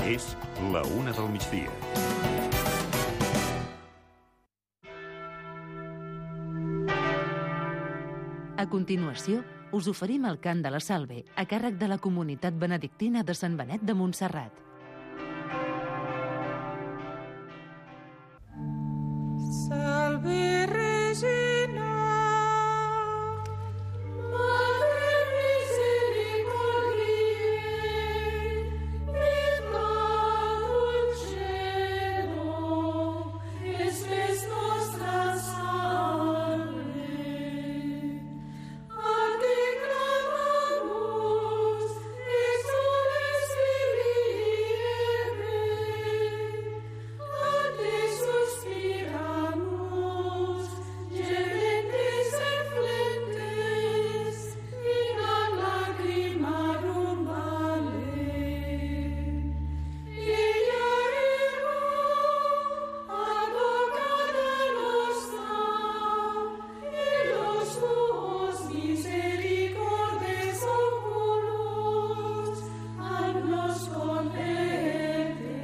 És la 1 del migdia. A continuació, us oferim el cant de la Salve a càrrec de la comunitat benedictina de Sant Benet de Montserrat. Salve Regina, Madre misericordiae, vita dulcedo, espes nostra salve. A te clamamus, exules filiere, a te suspiramus, gementes et flentes, in a lacrimarum vale. Ella ego, advocata nostra, et los tuos misericordes oculos, ad nos converte.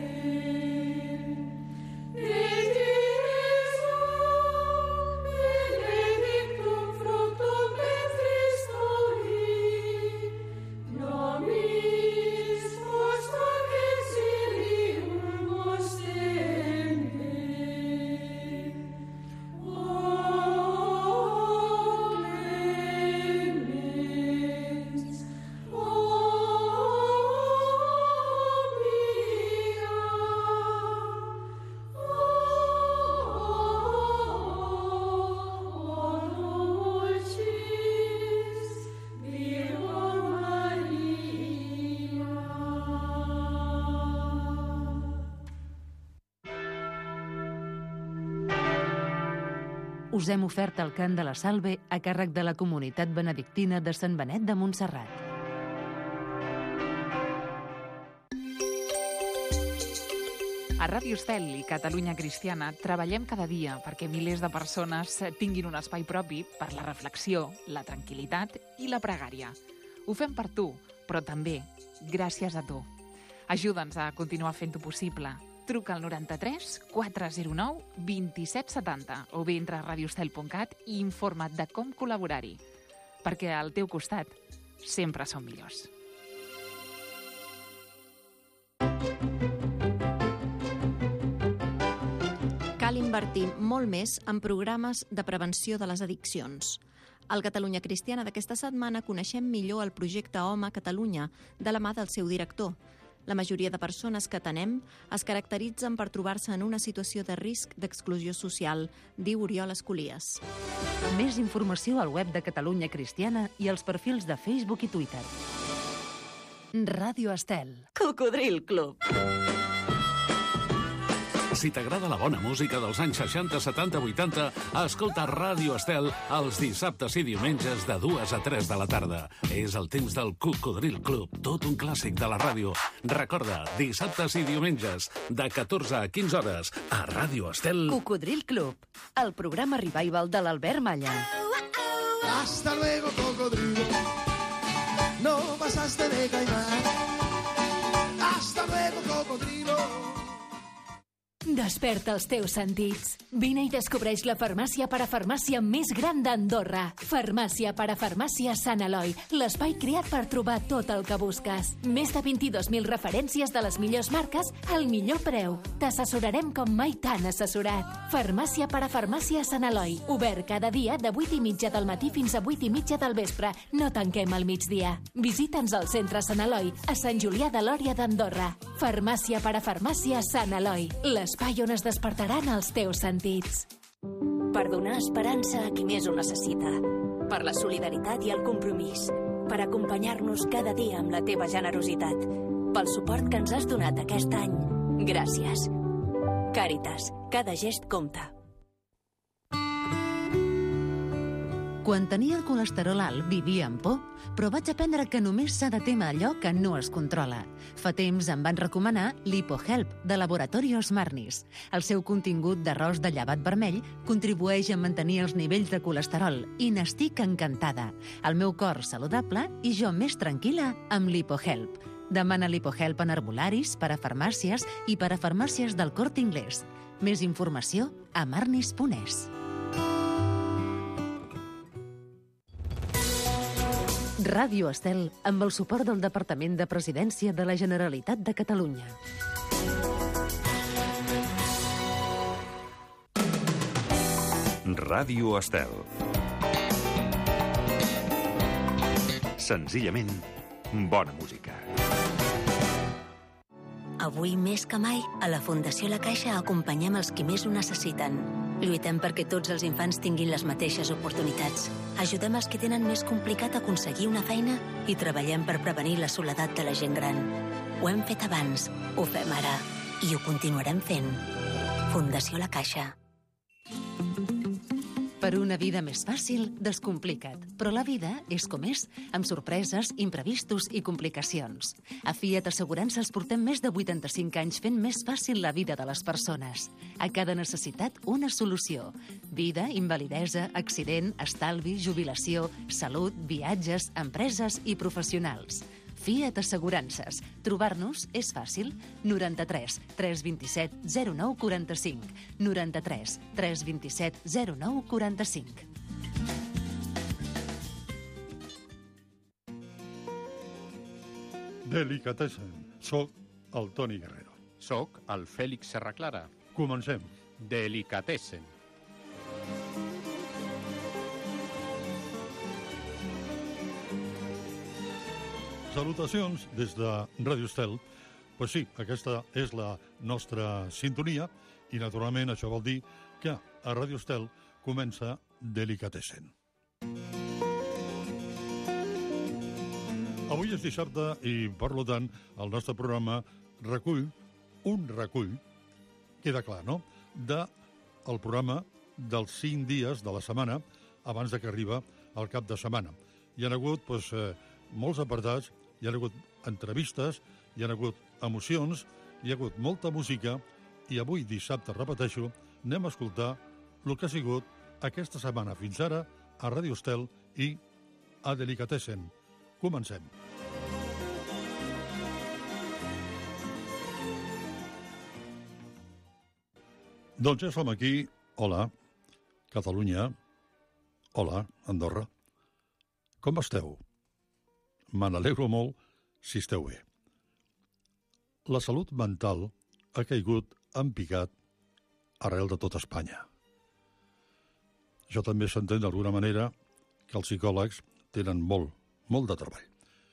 Benedictum fructum ventris tui, nobis post hoc exilium ostende. O clemens, o pia, o dulcis Virgo Maria. Us hem ofert el cant de la Salve a càrrec de la comunitat benedictina de Sant Benet de Montserrat. A Ràdio Estel i Catalunya Cristiana treballem cada dia perquè milers de persones tinguin un espai propi per la reflexió, la tranquil·litat i la pregària. Ho fem per tu, però també gràcies a tu. Ajuda'ns a continuar fent-ho possible. Truca al 93 409 2770 o bé entra a radioestel.cat i informa't de com col·laborar-hi. Perquè al teu costat sempre som millors. Cal invertir molt més en programes de prevenció de les addiccions. Al Catalunya Cristiana d'aquesta setmana coneixem millor el projecte Home a Catalunya, de la mà del seu director. La majoria de persones que atenem es caracteritzen per trobar-se en una situació de risc d'exclusió social, diu Oriol Escolies. Més informació al web de Catalunya Cristiana i als perfils de Facebook i Twitter. Ràdio Estel. Cocodril Club. Si t'agrada la bona música dels anys 60, 70, 80, escolta Ràdio Estel els dissabtes i diumenges de 2 a 3 de la tarda. És el temps del Cocodril Club, tot un clàssic de la ràdio. Recorda, dissabtes i diumenges, de 14 a 15 hores, a Ràdio Estel. Cocodril Club, el programa revival de l'Albert Malla. Hasta luego, cocodrilo. No pasaste de caimán. Hasta luego, cocodrilo. Desperta els teus sentits. Vine i descobreix la farmàcia parafarmàcia més gran d'Andorra. Farmàcia parafarmàcia Sant Eloi, l'espai creat per trobar tot el que busques. Més de 22.000 referències de les millors marques al millor preu. T'assessorarem com mai t'han assessorat. Farmàcia parafarmàcia Sant Eloi, obert cada dia de 8:30 del matí fins a 8:30 del vespre. No tanquem al migdia. Visita'ns al centre Sant Eloi, a Sant Julià de Lòria d'Andorra. Farmàcia parafarmàcia Sant Eloi, l'espai on es despertaran els teus sentits. Per donar esperança a qui més ho necessita. Per la solidaritat i el compromís. Per acompanyar-nos cada dia amb la teva generositat. Pel suport que ens has donat aquest any. Gràcies. Càritas, cada gest compta. Quan tenia el colesterol alt, vivia amb por, però vaig aprendre que només s'ha de témer allò que no es controla. Fa temps em van recomanar l'HipoHelp, de Laboratorios Marnis. El seu contingut d'arròs de llevat vermell contribueix a mantenir els nivells de colesterol i n'estic encantada. El meu cor saludable i jo més tranquil·la amb l'HipoHelp. Demana l'HipoHelp en herbolaris, parafarmàcies i parafarmàcies del Corte Inglés. Més informació a marnis.es. Ràdio Estel, amb el suport del Departament de Presidència de la Generalitat de Catalunya. Ràdio Estel. Senzillament, bona música. Avui més que mai, a la Fundació La Caixa acompanyem els qui més ho necessiten. Lluitem perquè tots els infants tinguin les mateixes oportunitats. Ajudem els que tenen més complicat aconseguir una feina i treballem per prevenir la soledat de la gent gran. Ho hem fet abans, ho fem ara i ho continuarem fent. Fundació La Caixa. Per una vida més fàcil, descomplica't. Però la vida és com és, amb sorpreses, imprevistos i complicacions. A Fiat Assegurances portem més de 85 anys fent més fàcil la vida de les persones. A cada necessitat, una solució. Vida, invalidesa, accident, estalvi, jubilació, salut, viatges, empreses i professionals. Fiat Assegurances. Trobar-nos és fàcil. 93 327 09 45. 93 327 09 45. Delicatessen. Soc el Toni Guerrero. Soc el Fèlix Serraclara. Comencem. Delicatessen. Salutacions des de Ràdio Estel. Pues sí, aquesta és la nostra sintonia i, naturalment, això vol dir que a Ràdio Estel comença Delicatessen. Avui és dissabte i, per tant, el nostre programa recull, queda clar, no?, del programa dels 5 dies de la setmana abans de que arriba el cap de setmana. Hi ha hagut molts apartats, hi ha hagut entrevistes, hi ha hagut emocions, hi ha hagut molta música i avui, dissabte, repeteixo, anem a escoltar el que ha sigut aquesta setmana fins ara a Ràdio Estel i a Delicatessen. Comencem. Doncs ja som aquí. Hola, Catalunya. Hola, Andorra. Com esteu? Me n'alegro molt si esteu bé. La salut mental ha caigut en picat arrel de tot Espanya. Jo també s'entén d'alguna manera que els psicòlegs tenen molt de treball.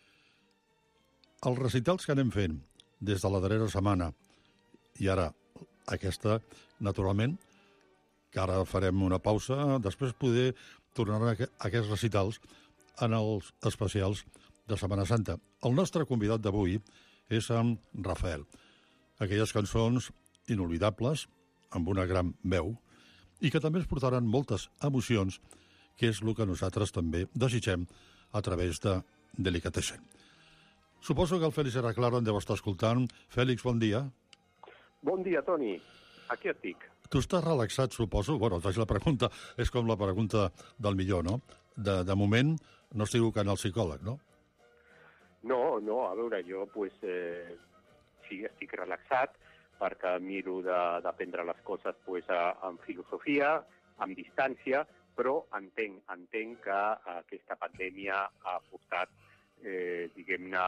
Els recitals que anem fent des de la darrera setmana i ara aquesta, naturalment, que ara farem una pausa, després poder tornar a aquests recitals en els especials de Setmana Santa. El nostre convidat d'avui és en Rafael. Aquelles cançons inolvidables, amb una gran veu, i que també ens portaran moltes emocions, que és el que nosaltres també desitgem a través de Delicatessen. Suposo que el Fèlix Serraclara en deu estar escoltant. Fèlix, bon dia. Bon dia, Toni. Aquí estic. Tu estàs relaxat, suposo? Bueno, la pregunta és com la pregunta del millor, no? De moment no estic buscant el psicòleg, no? No, a veure, jo sí, estic relaxat perquè miro d'aprendre les coses amb filosofia, amb distància, però entenc que aquesta pandèmia ha portat, diguem-ne,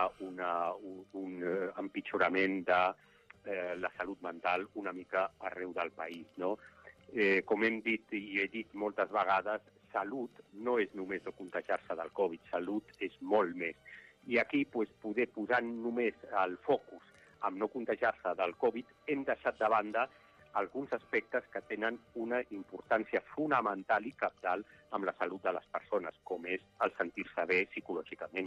un empitjorament de la salut mental una mica arreu del país, no? Com hem dit i he dit moltes vegades, salut no és només no contagiar-se del Covid, salut és molt més. I aquí, poder posar només el focus en no contagiar-se del Covid, hem deixat de banda alguns aspectes que tenen una importància fonamental i cabdal amb la salut de les persones, com és el sentir-se bé psicològicament.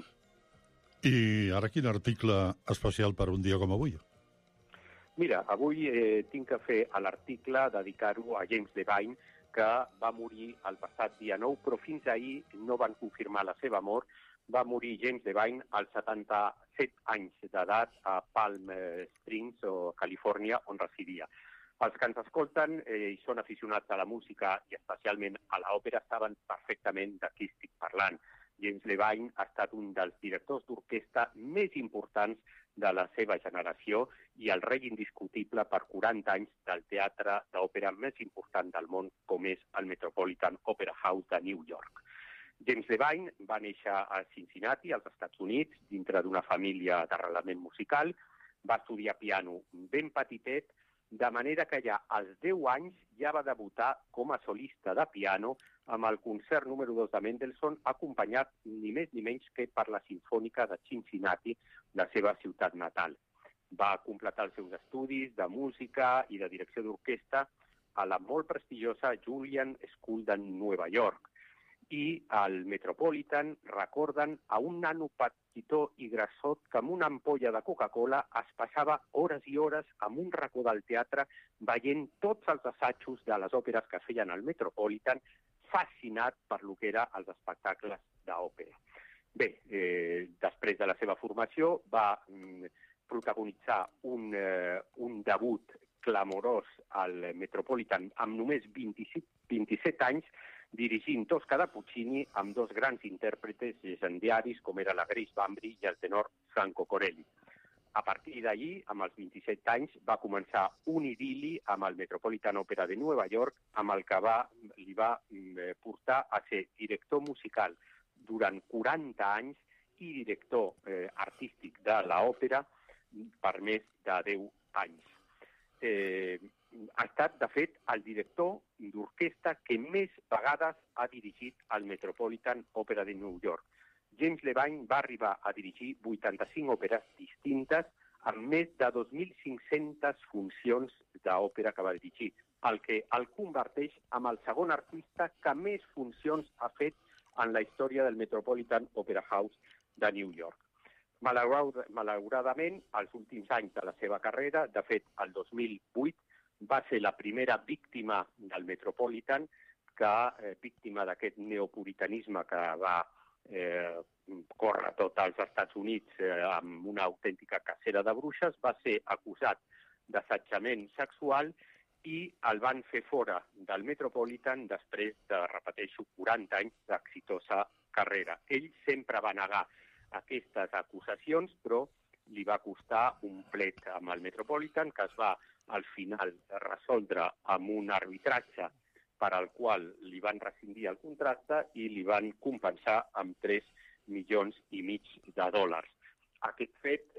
I ara quin article especial per un dia com avui? Mira, avui tinc que fer l'article, dedicar-ho a James Devine, que va morir el passat dia 9, però fins ahir no van confirmar la seva mort. Va morir James Devine als 77 anys d'edat a Palm Springs, o Califòrnia, on residia. Els que ens escolten i són aficionats a la música i especialment a l'òpera saben perfectament de qui estic parlant. James Devine ha estat un dels directors d'orquestra més importants de la seva generació i el rei indiscutible per 40 anys del teatre d'òpera més important del món, com és el Metropolitan Opera House de New York. James Levine va néixer a Cincinnati, als Estats Units, dintre d'una família d'arrelament musical. Va estudiar piano ben petitet, de manera que ja als 10 anys ja va debutar com a solista de piano amb el concert número 2 de Mendelssohn, acompanyat ni més ni menys que per la Sinfònica de Cincinnati, la seva ciutat natal. Va completar els seus estudis de música i de direcció d'orquestra a la molt prestigiosa Juilliard School de Nova York. I al Metropolitan recorden a un nano petitó i grassot que amb una ampolla de Coca-Cola es passava hores i hores en un racó del teatre veient tots els assajos de les òperes que es feien al Metropolitan, fascinat per lo que eren els espectacles d'òpera. Bé, després de la seva formació va protagonitzar un debut clamorós al Metropolitan amb només 27 anys, dirigint Tosca de Puccini amb dos grans intèrpretes legendaris com era la Grace Bambry i el tenor Franco Corelli. A partir d'allí, amb els 27 anys, va començar un idili amb el Metropolitan Opera de Nova York, amb el que li va portar a ser director musical durant 40 anys i director artístic de l'òpera per més de 10 anys. Ha estat, de fet, el director d'orquestra que més vegades ha dirigit el Metropolitan Opera de New York. James Levine va arribar a dirigir 85 òperes distintes amb més de 2.500 funcions d'òpera que va dirigir, el que el converteix en el segon artista que més funcions ha fet en la història del Metropolitan Opera House de New York. Malauradament, als últims anys de la seva carrera, de fet, el 2008, va ser la primera víctima del Metropolitan, víctima d'aquest neopuritanisme que va córrer tot als Estats Units amb una autèntica cacera de bruixes, va ser acusat d'assetjament sexual i el van fer fora del Metropolitan després de, repeteixo, 40 anys d'exitosa carrera. Ell sempre va negar aquestes acusacions, però li va costar un plet amb el Metropolitan, que es va al final resoldre amb un arbitratge per al qual li van rescindir el contracte i li van compensar amb $3,5 milions $. Aquest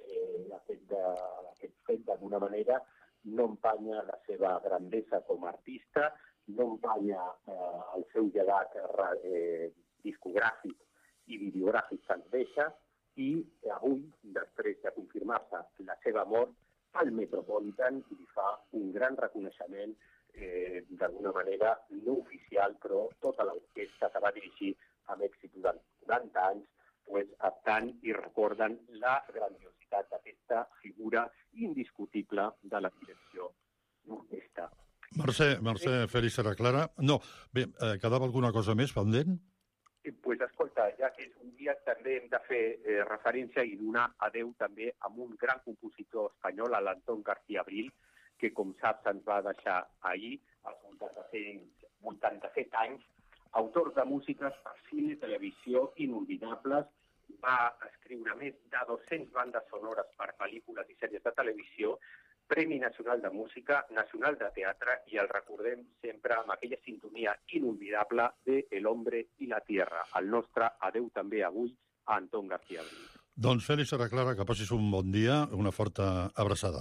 fet, d'alguna manera, no empanya la seva grandesa com a artista, no empanya el seu llegat discogràfic i videogràfic que ens deixa, i avui, després de confirmar-se la seva mort, el Metropolitan li fa un gran reconeixement, d'alguna manera no oficial, però tota l'orquestra que va dirigir amb èxit durant 40 anys, estan i recorden la grandiositat d'aquesta figura indiscutible de la direcció d'orquestra. Mercè Félix Serraclara. No, bé, quedava alguna cosa més pendent? Pues escolta, ja que és un dia també hem de fer referència i donar adeu també a un gran compositor espanyol, l'Antón García Abril, que com saps ens va deixar ahir, als 87 anys, autor de músiques per cine i televisió inolvidables, va escriure més de 200 bandes sonores per pel·lícules i sèries de televisió, Premi Nacional de Música, Nacional de Teatre, i el recordem sempre amb aquella sintonia inolvidable de El hombre i la tierra. El nostre adeu també avui a Antón García Abril. Doncs Félix Serraclara, que passis un bon dia, una forta abraçada.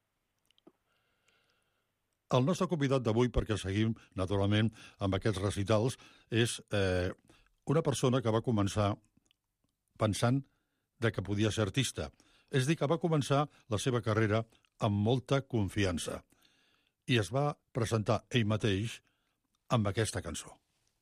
El nostre convidat d'avui, perquè seguim, naturalment, amb aquests recitals, és una persona que va començar pensant que podia ser artista. És dir, que va començar la seva carrera amb molta confiança. I es va presentar ell mateix amb aquesta cançó.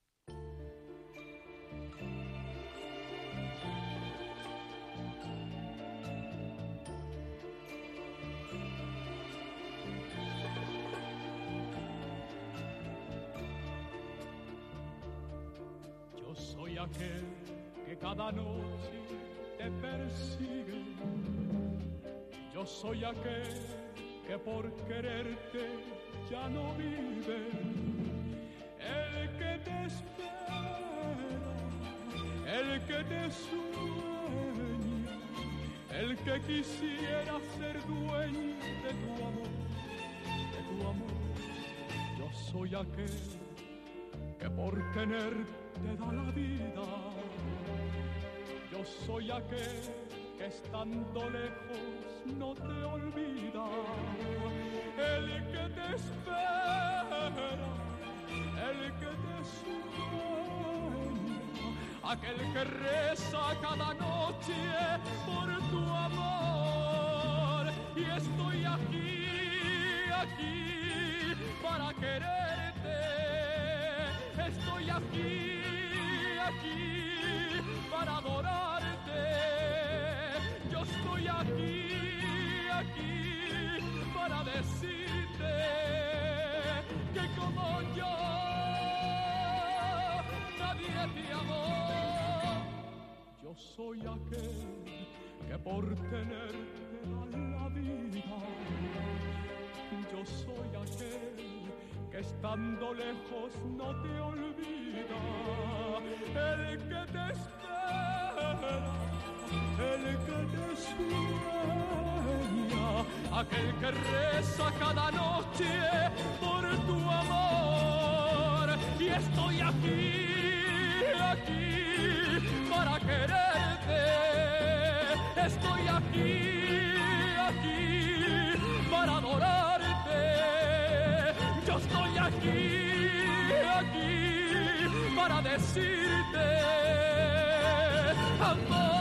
Yo soy aquel que cada noche te persigue. Yo soy aquel que por quererte ya no vive. El que te espera, el que te sueña, el que quisiera ser dueño de tu amor, yo soy aquel que por tenerte da la vida, yo soy aquel que estando lejos no te olvida, el que te espera, el que te sueña, aquel que reza cada noche por tu amor, y estoy aquí para quererte, estoy aquí para adorarte, yo estoy aquí para decirte que como yo nadie te amó. Yo soy aquel que por tenerte da la vida, yo soy aquel que estando lejos no te olvida, el que te espera, el que te sueña, aquel que reza cada noche por tu amor, y estoy aquí para quererte, estoy aquí para adorarte, yo estoy aquí para decirte amor.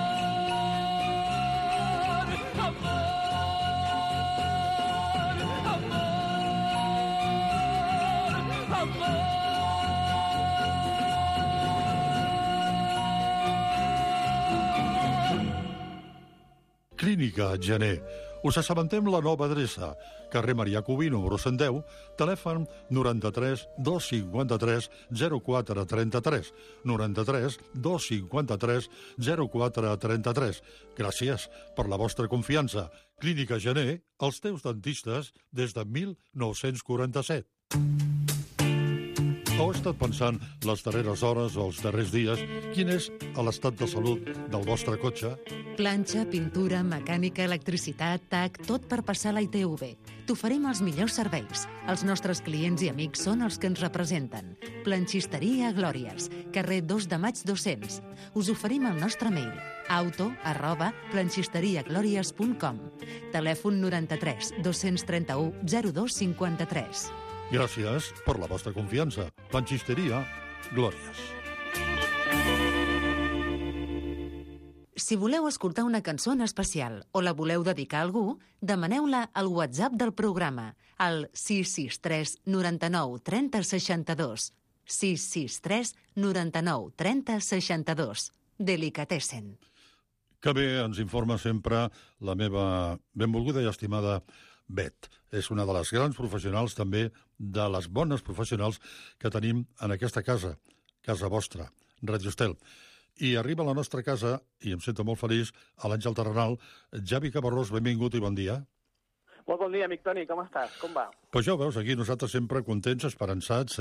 Clínica Gené. Us assabentem la nova adreça. Carrer Marià Cubí, número 110, telèfon 93 253 0433. 93 253 0433. Gràcies per la vostra confiança. Clínica Gené, els teus dentistes des de 1947. Heu estat pensant les darreres hores o els darrers dies quin és l'estat de salut del vostre cotxe? Planxa, pintura, mecànica, electricitat, TAC, tot per passar la ITV. T'oferim els millors serveis. Els nostres clients i amics són els que ens representen. Planxisteria Glòries, carrer 2 de maig 200. Us oferim el nostre mail auto@planxisteriaglòries.com. Telèfon 93 231 0253. Gràcies per la vostra confiança. Planxisteria Glòries. Si voleu escoltar una cançó en especial o la voleu dedicar a algú, demaneu-la al WhatsApp del programa, al 663 99 30 62. 663 99 30 62. Delicatessen. Que bé ens informa sempre la meva benvolguda i estimada Bet. És una de les grans professionals, també de les bones professionals que tenim en aquesta casa vostra, Radio Estel. I arriba a la nostra casa, i em sento molt feliç, a l'Àngel Terrenal, Javi Caparrós, benvingut i bon dia. Molt bon dia, amic Toni, com estàs? Com va? Pues ja ho veus, aquí nosaltres sempre contents, esperançats,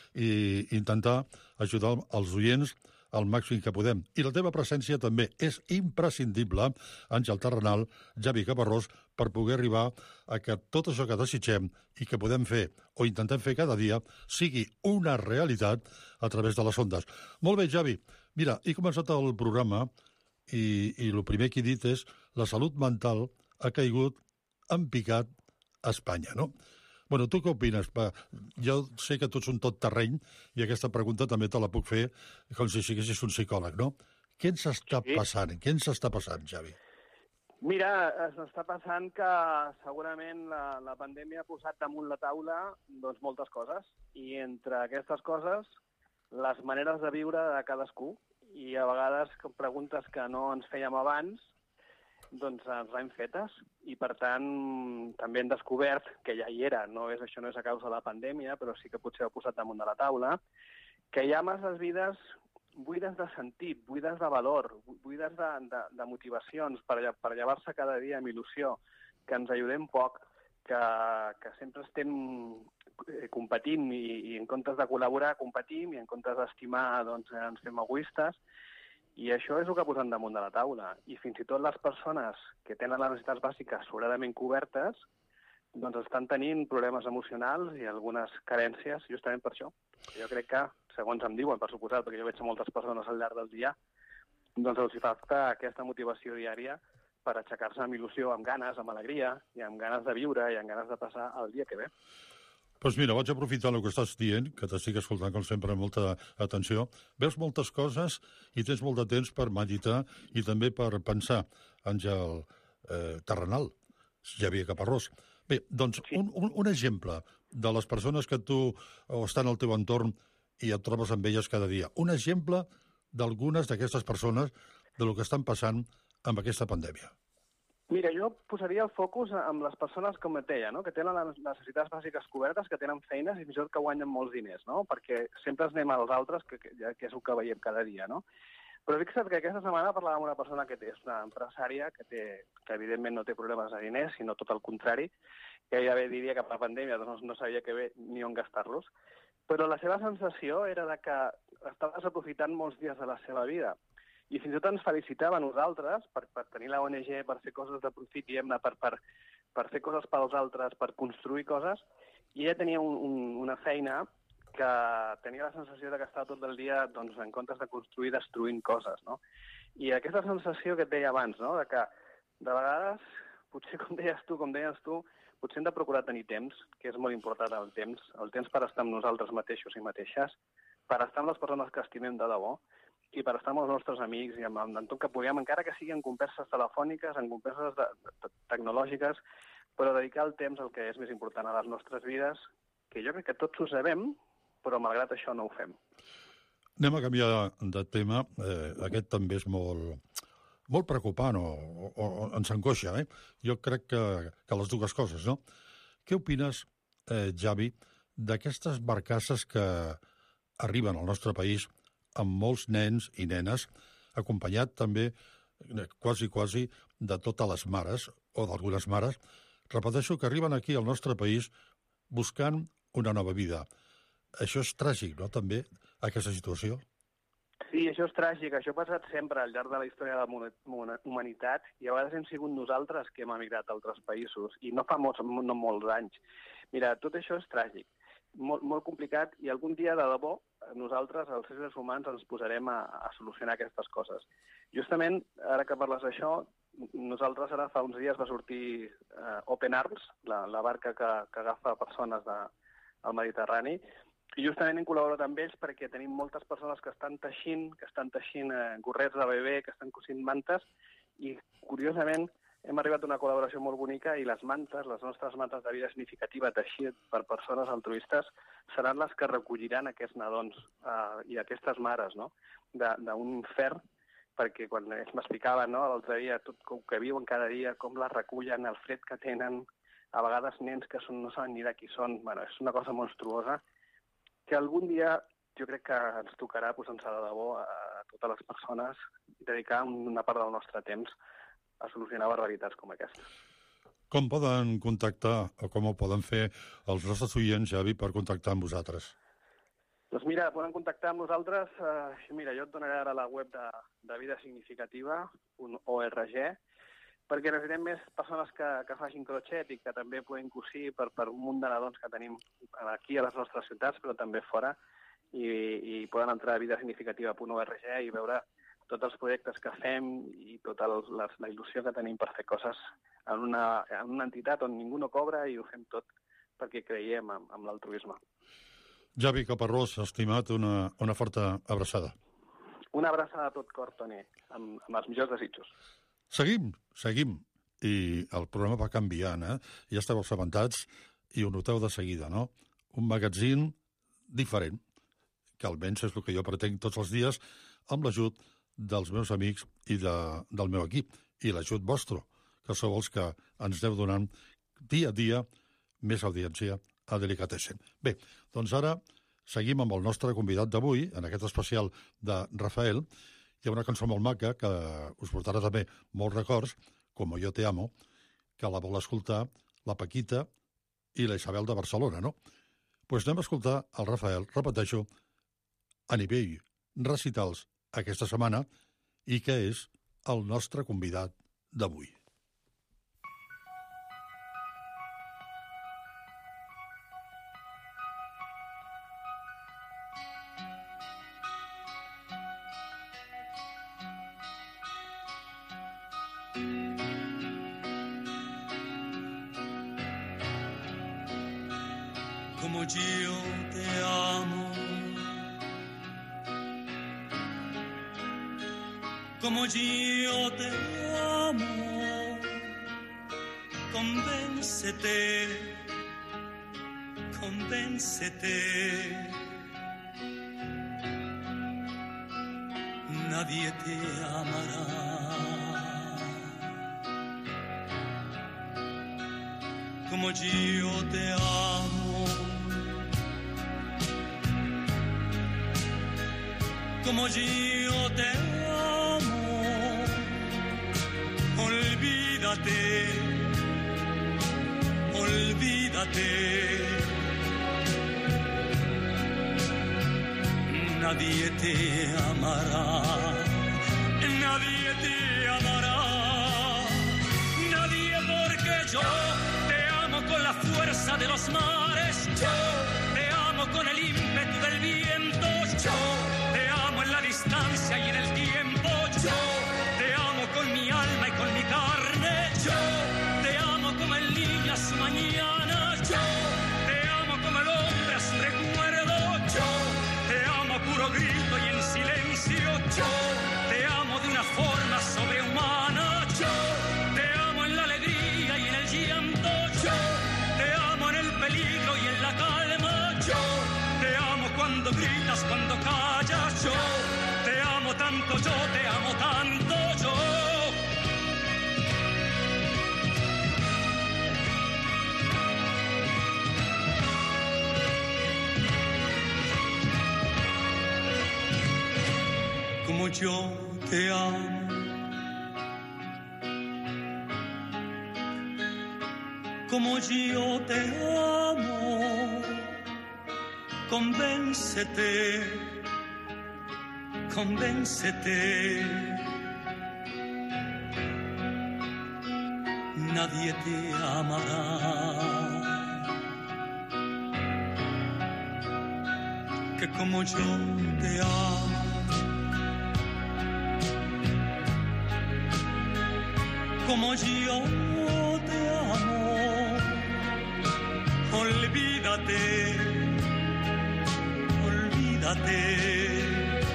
i intentar ajudar els oients al màxim que podem. I la teva presència també és imprescindible, Àngel Terrenal, Javi Caparrós, per poder arribar a que tot això que desitgem i que podem fer o intentem fer cada dia sigui una realitat a través de les ondes. Molt bé, Javi. Mira, he començat el programa i el primer que he dit és la salut mental ha caigut en picat a Espanya, no? Bueno, tu què opines? Jo sé que tu ets un tot terreny i aquesta pregunta també te la puc fer com si siguessis un psicòleg, no? Què ens està passant? Què ens està passant, Javi? Mira, ens està passant que segurament la pandèmia ha posat damunt la taula doncs, moltes coses. I entre aquestes coses, les maneres de viure de cadascú. I a vegades preguntes que no ens fèiem abans, doncs ens l'hem fetes. I per tant, també hem descobert, que ja hi era, això no és a causa de la pandèmia, però sí que potser ho ha posat damunt de la taula, que hi ha masses vides buides de sentit, buides de valor, buides de motivacions per llevar-se cada dia amb il·lusió, que ens ajudem poc, que sempre estem competint i en comptes de col·laborar competim i en comptes d'estimar doncs, ens fem egoistes I això és el que posen damunt de la taula. I fins i tot les persones que tenen les necessitats bàsiques sobradament cobertes doncs estan tenint problemes emocionals i algunes carències justament per això. Jo crec que, segons em diuen, per suposat, perquè jo veig moltes persones al llarg del dia, doncs els falta aquesta motivació diària per aixecar-se amb il·lusió, amb ganes, amb alegria, i amb ganes de viure i amb ganes de passar el dia que ve. Doncs mira, vaig aprofitar el que estàs dient, que t'estic escoltant, com sempre, amb molta atenció. Veus moltes coses i tens molt de temps per meditar i també per pensar. Àngel Terrenal, Xavier Caparrós. Bé, doncs, un exemple de les persones que tu estan al teu entorn i et trobes amb elles cada dia. Un exemple d'algunes d'aquestes persones de lo que estan passant amb aquesta pandèmia. Mira, jo posaria el focus en les persones, com et deia, no? Que tenen les necessitats bàsiques cobertes, que tenen feines i fins i tot que guanyen molts diners, no? Perquè sempre ens anem als altres, que és el que veiem cada dia, no? Però fixa't que aquesta setmana parlava amb una persona que és una empresària que evidentment no té problemes de diners, sinó tot el contrari, que ja bé diria que per la pandèmia no sabia que bé ni on gastar-los, però la seva sensació era de que estava desaprofitant molts dies de la seva vida. I fins i tot ens felicitava a nosaltres per tenir la ONG, per fer coses de profit, diguem-ne, per fer coses pels altres, per construir coses, i ella tenia una feina que tenia la sensació de que estava tot el dia, doncs, en comptes de construir, destruint coses, no? I aquesta sensació que et deia abans, no?, de que de vegades, potser com deies tu, potser hem de procurar tenir temps, que és molt important el temps per estar amb nosaltres mateixos i mateixes, per estar amb les persones que estimem de debò, i per estar amb els nostres amics i amb tot que puguem, encara que sigui en converses telefòniques, en converses tecnològiques, però dedicar el temps al que és més important a les nostres vides, que jo crec que tots ho sabem, però malgrat això no ho fem. Anem a canviar de tema. Aquest també és molt preocupant o ens angoixa, eh? Jo crec que les dues coses, no? Què opines, Javi, d'aquestes barcasses que arriben al nostre país amb molts nens i nenes, acompanyat també, quasi, de totes les mares, o d'algunes mares, repeteixo, que arriben aquí al nostre país buscant una nova vida. Això és tràgic, no?, també, aquesta situació? Sí, això és tràgic. Això ha passat sempre al llarg de la història de la humanitat i a vegades hem sigut nosaltres que hem emigrat a altres països i no fa molts anys. Mira, tot això és tràgic. Molt complicat i algun dia, de debò, nosaltres, els éssers humans, ens posarem a solucionar aquestes coses. Justament, ara que parles d'això, nosaltres ara fa uns dies va sortir Open Arms, la barca que agafa persones del Mediterrani, i justament hem col·laborat amb ells perquè tenim moltes persones que estan teixint gorrets de bebè, que estan cosint mantes, i curiosament hem arribat a una col·laboració molt bonica i les nostres mantes de vida significativa teixit per persones altruistes seran les que recolliran aquests nadons i aquestes mares, no?, d'un fer, perquè quan ells m'explicaven, no?, l'altre dia, tot que viuen cada dia, com les recullen, el fred que tenen, a vegades nens que no saben ni de qui són, bueno, és una cosa monstruosa, que algun dia jo crec que ens tocarà posar-nos de debò a totes les persones i dedicar una part del nostre temps a solucionar barbaritats com aquesta. Com poden contactar o com ho poden fer els nostres oients, Javi, per contactar amb vosaltres? Doncs mira, poden contactar amb nosaltres. Mira, jo et donaré ara la web de Vida Significativa.org perquè necessitem més persones que facin crochet i que també poden cosir per un munt de nadons que tenim aquí a les nostres ciutats, però també fora, i poden entrar a vidasignificativa.org i veure tots els projectes que fem i tota la il·lusió que tenim per fer coses en una entitat on ningú no cobra i ho fem tot perquè creiem en l'altruisme. Javi Caparrós, estimat, una forta abraçada. Una abraçada a tot cor, Toni, amb els millors desitjos. Seguim. I el programa va canviant, eh? Ja esteu assabentats i ho noteu de seguida, no? Un magazín diferent, que almenys és el que jo pretenc tots els dies, amb l'ajut dels meus amics i del meu equip, i l'ajut vostre, que sou els que ens aneu donant dia a dia més audiència a Delicatessen. Bé, doncs ara seguim amb el nostre convidat d'avui, en aquest especial de Rafael. Hi ha una cançó molt maca que us portarà també molts records, Como yo te amo, que la vol escoltar la Paquita i la Isabel de Barcelona, no? Doncs anem a escoltar el Rafael, repeteixo, a nivell recitals aquesta setmana, i que és el nostre convidat d'avui. Como yo te amo, como yo te amo, convéncete, convéncete, nadie te amará como yo te amo. Como yo te amo, olvídate, olvídate, nadie te amará, nadie te amará, nadie porque yo te amo con la fuerza de los mares, yo te amo con el ímpetu del viento, yo en la distancia y en el tiempo, yo te amo con mi alma y con mi carne, yo te amo como el niño a su mañana, yo te amo como el hombre a su recuerdo, yo te amo a puro grito y en silencio, yo te amo de una forma sobrehumana, yo te amo en la alegría y en el llanto, yo te amo en el peligro y en la calma, yo te amo cuando gritas, cuando callas, yo te amo tanto, yo te amo tanto, yo. Como yo te amo, como yo te amo, convéncete, convéncete, nadie te amará que como yo te amo. Como yo te amo, olvídate, olvídate,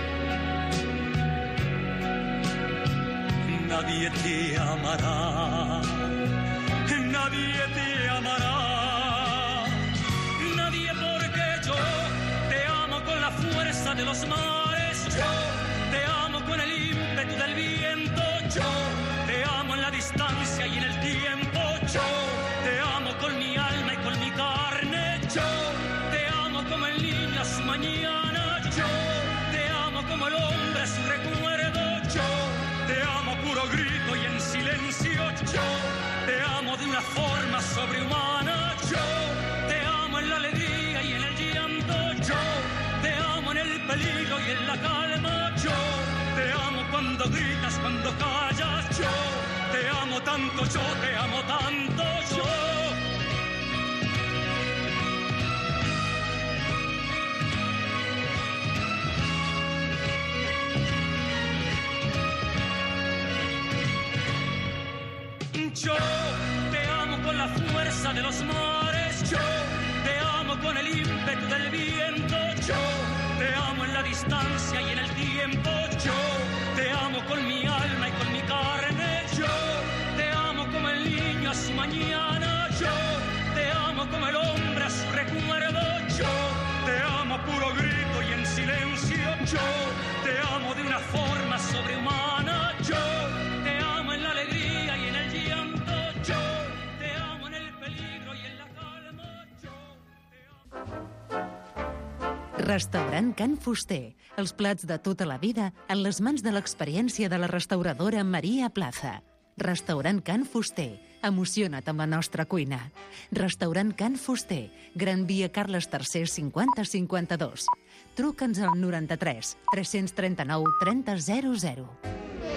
nadie te amará, nadie te amará, nadie porque yo te amo con la fuerza de los mares, yo te amo con el ímpetu del viento, yo te amo en la distancia y en el tiempo, yo te amo con mi alma y con mi carne, yo te amo como el niño a su mañana, yo te amo como el hombre a su recuerdo, yo te amo a puro grito y en silencio, yo te amo de una forma sobrehumana, yo te amo en la alegría y en el llanto, yo te amo en el peligro y en la calma, yo te amo cuando gritas, cuando callas, yo te amo tanto, yo te amo tanto, yo. Yo te amo con la fuerza de los mares, yo te amo con el ímpetu del viento, yo te amo en la distancia y en el tiempo, yo te amo con mi alma y con mi carne, yo te amo como el niño a su mañana, yo te amo como el hombre a su recuerdo, yo te amo a puro grito y en silencio, yo te amo de una forma sobrehumana, yo te amo en la alegría y en el llanto, yo te amo en el peligro y en la calma, yo te amo. Restaurant Can Fuster. Els plats de tota la vida en les mans de l'experiència de la restauradora Maria Plaza. Restaurant Can Fuster. Emociona't amb la nostra cuina. Restaurant Can Fuster. Gran Via Carles III 5052. Truca'ns al 93 339 3000.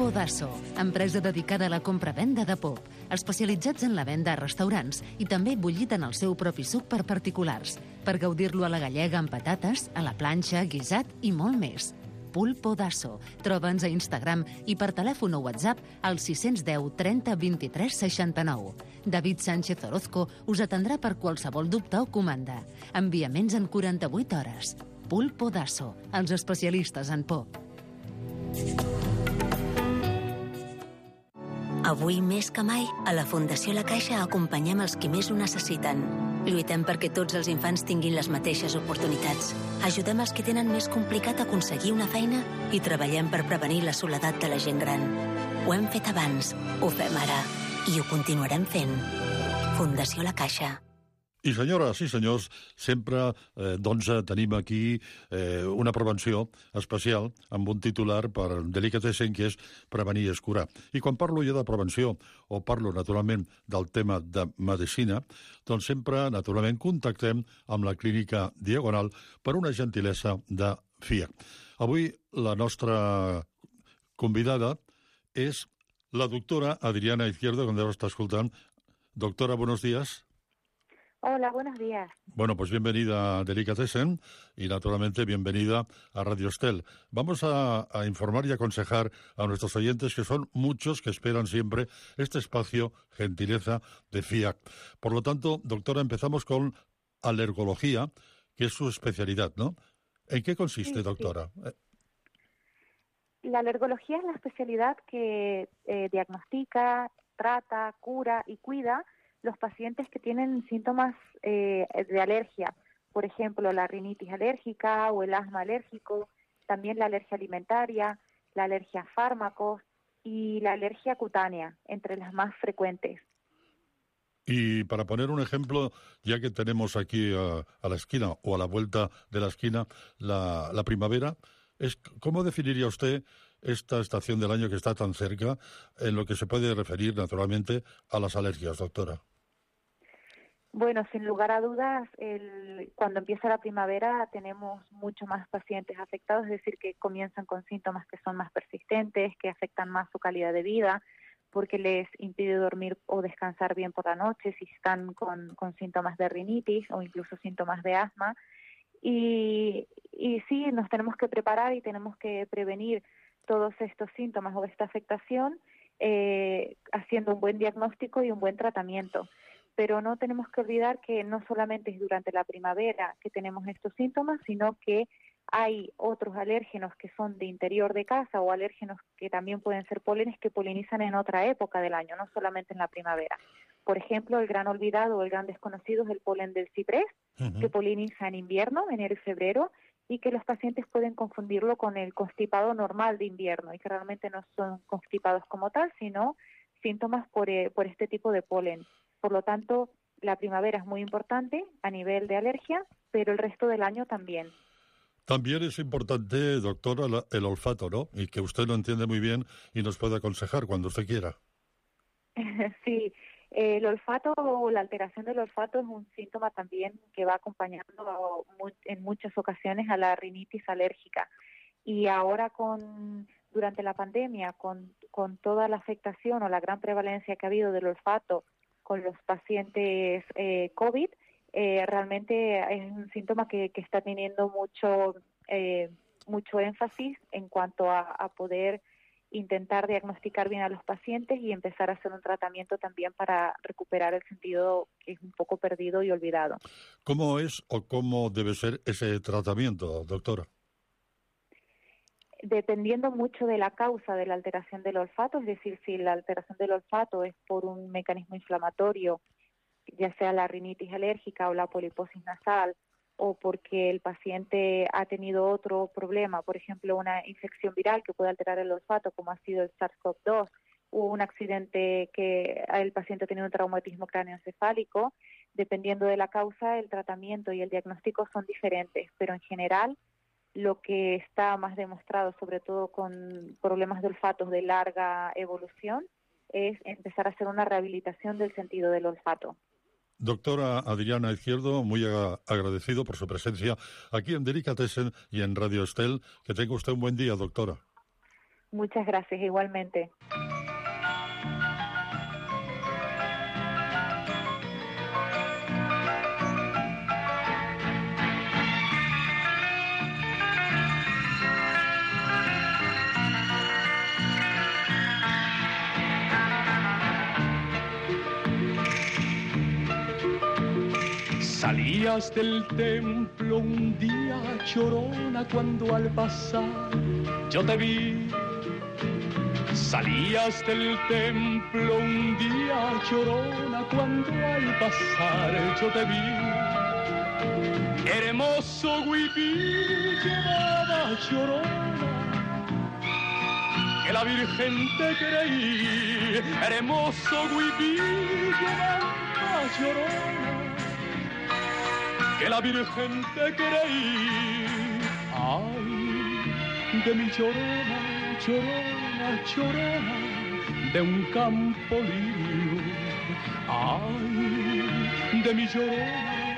Pulpo d'Asso, empresa dedicada a la compra-venda de pop, especialitzats en la venda a restaurants i també bullit en el seu propi suc per particulars, per gaudir-lo a la gallega amb patates, a la planxa, guisat i molt més. Pulpo d'Asso. Troba'ns a Instagram i per telèfon o WhatsApp al 610 30 23 69. David Sánchez Orozco us atendrà per qualsevol dubte o comanda. Enviaments en 48 hores. Pulpo d'Asso, els especialistes en pop. Avui més que mai, a la Fundació La Caixa acompanyem els qui més ho necessiten. Lluitem perquè tots els infants tinguin les mateixes oportunitats. Ajudem els que tenen més complicat aconseguir una feina i treballem per prevenir la soledat de la gent gran. Ho hem fet abans, ho fem ara i ho continuarem fent. Fundació La Caixa. I senyores i senyors, sempre tenim aquí una prevenció especial amb un titular per Delicatessen, que és prevenir és curar. I quan parlo jo de prevenció, o parlo naturalment del tema de medicina, doncs sempre naturalment contactem amb la clínica Diagonal per una gentilesa de FIAC. Avui la nostra convidada és la doctora Adriana Izquierdo, que deu estar escoltant. Doctora, buenos días. Hola, buenos días. Bueno, pues bienvenida a Delicatessen y naturalmente bienvenida a Radio Estel. Vamos a informar y aconsejar a nuestros oyentes, que son muchos que esperan siempre este espacio, gentileza de FIAC. Por lo tanto, doctora, empezamos con alergología, que es su especialidad, ¿no? ¿En qué consiste, doctora? La alergología es la especialidad que diagnostica, trata, cura y cuida los pacientes que tienen síntomas de alergia, por ejemplo, la rinitis alérgica o el asma alérgico, también la alergia alimentaria, la alergia a fármacos y la alergia cutánea, entre las más frecuentes. Y para poner un ejemplo, ya que tenemos aquí a la esquina o a la vuelta de la esquina la primavera, ¿cómo definiría usted esta estación del año que está tan cerca en lo que se puede referir naturalmente a las alergias, doctora? Bueno, sin lugar a dudas, cuando empieza la primavera tenemos mucho más pacientes afectados, es decir, que comienzan con síntomas que son más persistentes, que afectan más su calidad de vida, porque les impide dormir o descansar bien por la noche, si están con síntomas de rinitis o incluso síntomas de asma. Y sí, nos tenemos que preparar y tenemos que prevenir todos estos síntomas o esta afectación haciendo un buen diagnóstico y un buen tratamiento. Pero no tenemos que olvidar que no solamente es durante la primavera que tenemos estos síntomas, sino que hay otros alérgenos que son de interior de casa o alérgenos que también pueden ser pólenes que polinizan en otra época del año, no solamente en la primavera. Por ejemplo, el gran olvidado o el gran desconocido es el polen del ciprés, que poliniza en invierno, enero y febrero, y que los pacientes pueden confundirlo con el constipado normal de invierno, y que realmente no son constipados como tal, sino síntomas por este tipo de polen. Por lo tanto, la primavera es muy importante a nivel de alergia, pero el resto del año también. También es importante, doctora, el olfato, ¿no? Y que usted lo entiende muy bien y nos puede aconsejar cuando usted quiera. Sí, el olfato o la alteración del olfato es un síntoma también que va acompañando en muchas ocasiones a la rinitis alérgica. Y ahora durante la pandemia, con toda la afectación o la gran prevalencia que ha habido del olfato con los pacientes COVID, realmente es un síntoma que está teniendo mucho énfasis en cuanto a poder intentar diagnosticar bien a los pacientes y empezar a hacer un tratamiento también para recuperar el sentido que es un poco perdido y olvidado. ¿Cómo es o cómo debe ser ese tratamiento, doctora? Dependiendo mucho de la causa de la alteración del olfato, es decir, si la alteración del olfato es por un mecanismo inflamatorio, ya sea la rinitis alérgica o la poliposis nasal, o porque el paciente ha tenido otro problema, por ejemplo, una infección viral que puede alterar el olfato, como ha sido el SARS-CoV-2, o un accidente que el paciente ha tenido un traumatismo cráneoencefálico, dependiendo de la causa, el tratamiento y el diagnóstico son diferentes, pero en general lo que está más demostrado, sobre todo con problemas de olfato de larga evolución, es empezar a hacer una rehabilitación del sentido del olfato. Doctora Adriana Izquierdo, muy agradecido por su presencia aquí en Delicatessen y en Radio Estel. Que tenga usted un buen día, doctora. Muchas gracias, igualmente. Salías del templo un día, llorona, cuando al pasar yo te vi. Salías del templo un día, llorona, cuando al pasar yo te vi. Hermoso huipil llevaba, llorona, que la Virgen te creí. Hermoso huipil llevaba, llorona, que la Virgen te creí. Ay, de mi llorona, llorona, llorona, de un campo lirio. Ay, de mi llorona,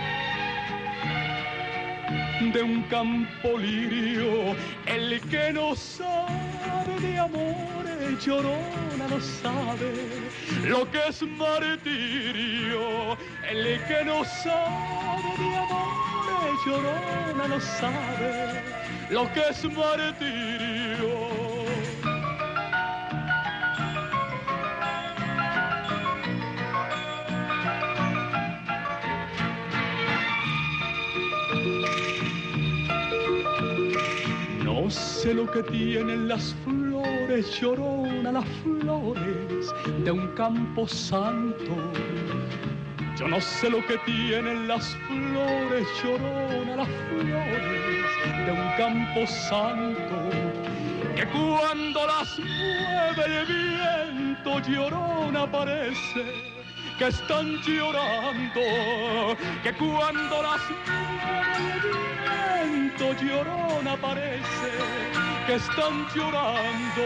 de un campo lirio. El que no sabe de amores, llorona, no sabe lo que es martirio. El que no sabe de amores, llorona, no sabe lo que es martirio. No sé lo que tienen las flores, llorona, las flores de un campo santo. Yo no sé lo que tienen las flores, llorona, las flores de un campo santo, que cuando las mueve el viento, llorona, parece que están llorando, que cuando las mueve el viento, llorona, parece que están llorando.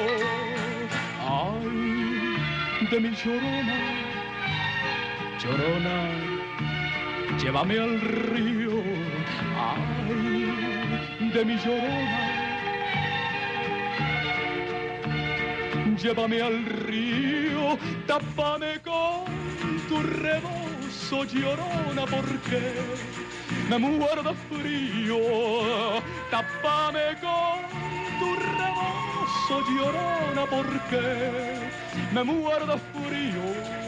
Ay, de mi llorona, llorona, llévame al río. Ay, de mi llorona, llévame al río, tápame con tu rebozo, llorona, porque me muero de frío. Tápame con tu rebozo, llorona, porque me muero de frío.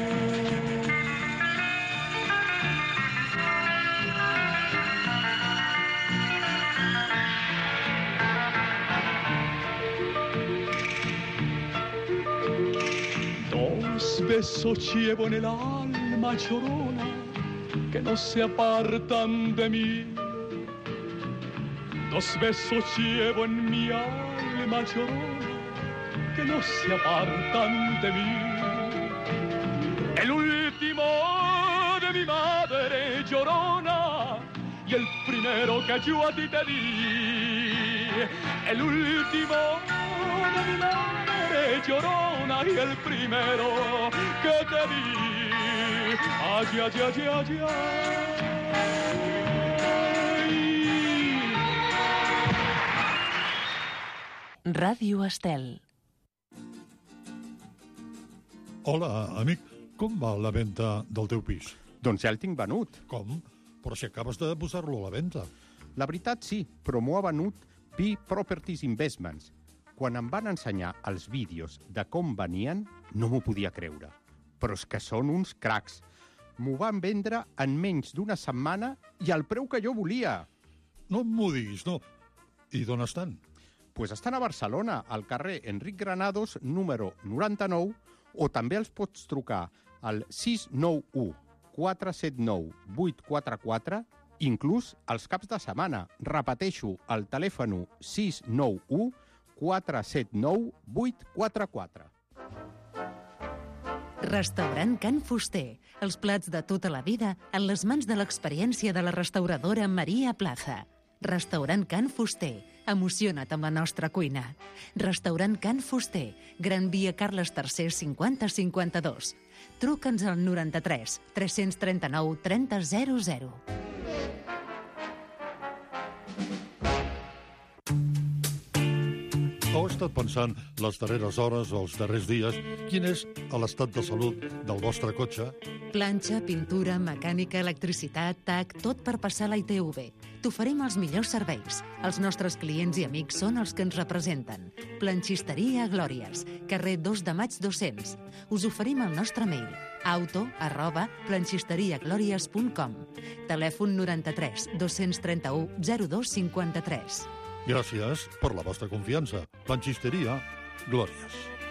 Dos besos llevo en el alma, llorona, que no se apartan de mí. Dos besos llevo en mi alma, llorona, que no se apartan de mí. El último de mi madre, llorona, y el primero que yo a ti te di. El último de mi madre, llorona, y el primero que te di. Ay, ay, ay, ay, ay. Ràdio Estel. Hola, amic. Com va la venda del teu pis? Doncs ja el tinc venut. Com? Però si acabes de posar-lo a la venda. La veritat sí, però m'ho ha venut Pi Properties Investments. Quan em van ensenyar els vídeos de com venien, no m'ho podia creure. Però és que són uns cracs. M'ho van vendre en menys d'una setmana i al preu que jo volia. No m'ho diguis, no. I d'on estan? Pues estan a Barcelona, al carrer Enric Granados, número 99, o també els pots trucar al 691 479 844, inclús els caps de setmana. Repeteixo, el telèfon 691 479 844. Restaurant Can Fuster. Els plats de tota la vida en les mans de l'experiència de la restauradora Maria Plaza. Restaurant Can Fuster. Emociona't amb la nostra cuina. Restaurant Can Fuster. Gran Via Carles III 5052. Truca'ns al 93 339 3000. Heu estat pensant les darreres hores o els darrers dies quin és l'estat de salut del vostre cotxe? Planxa, pintura, mecànica, electricitat, TAC, tot per passar la ITV. T'oferim els millors serveis. Els nostres clients i amics són els que ens representen. Planxisteria Glòries, carrer 2 de maig 200. Us oferim el nostre mail auto@planxisteriaglòries.com. Telèfon 93 231 02 53. Gràcies per la vostra confiança. Planxisteria Glòries.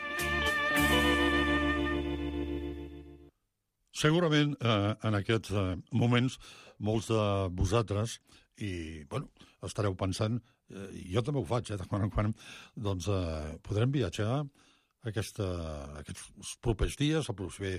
Segurament en aquests moments molts de vosaltres estareu pensant, jo també ho faig, de quan en quan, doncs podrem viatjar aquests propers dies, el proper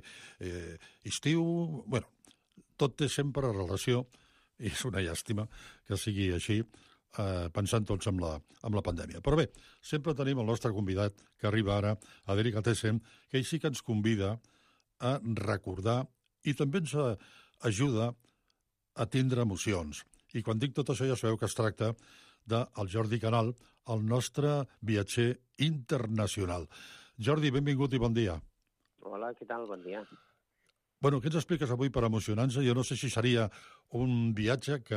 estiu. Tot té sempre relació, i és una llàstima que sigui així, pensant tots en la pandèmia. Però bé, sempre tenim el nostre convidat que arriba ara, a Delicatessen, que ell sí que ens convida a recordar i també ens ajuda a tindre emocions. I quan dic tot això ja sabeu que es tracta del Jordi Canal, el nostre viatger internacional. Jordi, benvingut i bon dia. Hola, què tal? Bon dia. Bueno, què ens expliques avui per emocionar-nos? Jo no sé si seria un viatge que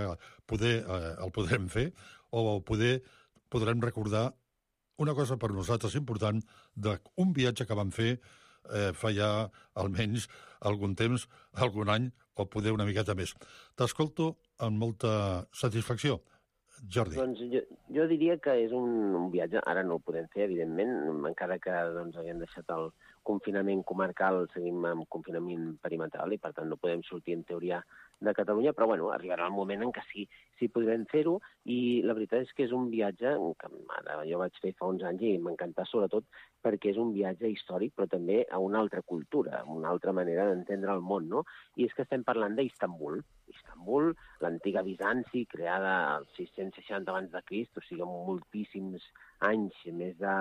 el podrem fer o podrem recordar una cosa per nosaltres important d'un viatge que vam fer fa ja almenys algun temps, algun any, o poder una miqueta més. T'escolto amb molta satisfacció, Jordi. Doncs jo diria que és un viatge, ara no ho podem fer, evidentment, encara que haguem deixat el confinament comarcal, seguim amb confinament perimetral i, per tant, no podem sortir, en teoria, de Catalunya, però, arribarà el moment en què sí podrem fer-ho, i la veritat és que és un viatge que ara jo vaig fer fa uns anys i m'encanta, sobretot perquè és un viatge històric, però també a una altra cultura, a una altra manera d'entendre el món, no? I és que estem parlant d'Istanbul. Istanbul, l'antiga Bizanci, creada al 660 abans de Crist, o sigui, amb moltíssims anys, més de